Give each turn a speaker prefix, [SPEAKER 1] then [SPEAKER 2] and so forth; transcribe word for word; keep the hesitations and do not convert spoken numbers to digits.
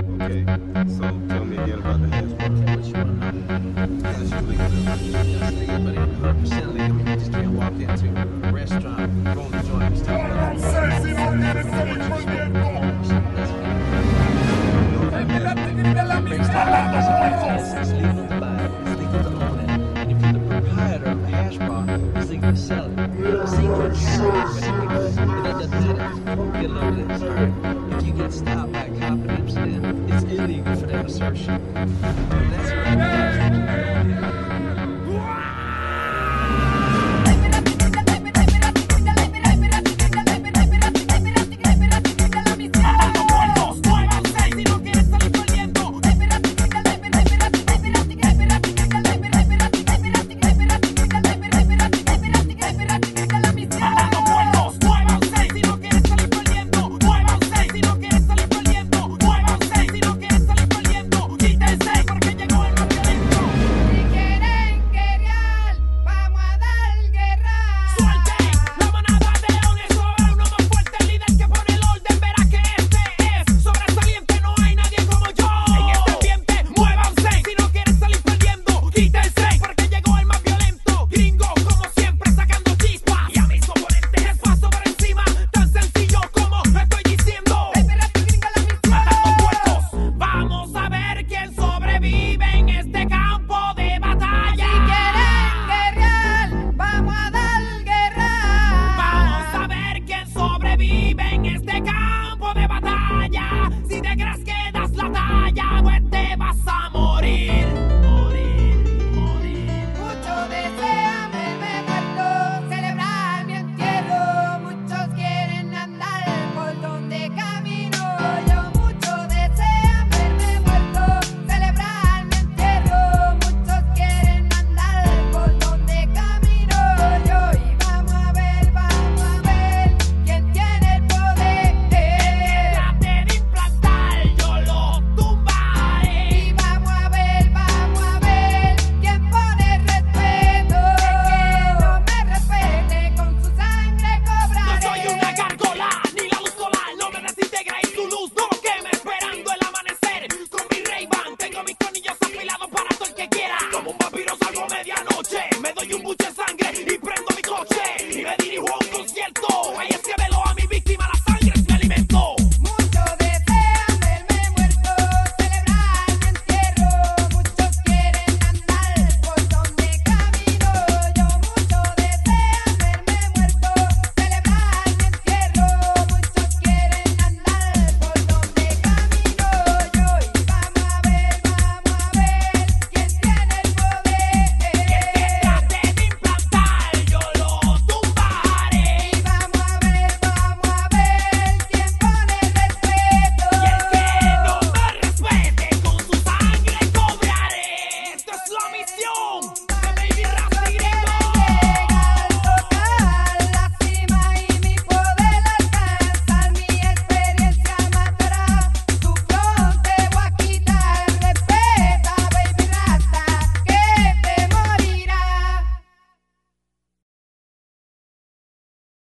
[SPEAKER 1] Okay, so tell me again about the hash bar.
[SPEAKER 2] What you want to know?
[SPEAKER 1] Is this legal?
[SPEAKER 2] That's legal, but it ain't one hundred percent legal. You just can't walk into a restaurant, go in the joint, and start
[SPEAKER 3] Don't say si no tienes el proyecto.
[SPEAKER 2] It's legal to buy it, it's legal to own it, and if you're the proprietor of a hash bar, it's legal to sell it. See, you can carry it, but that doesn't matter. Get it over this. If you get stopped by a cop in Amsterdam, it's illegal for them to search you. And that's what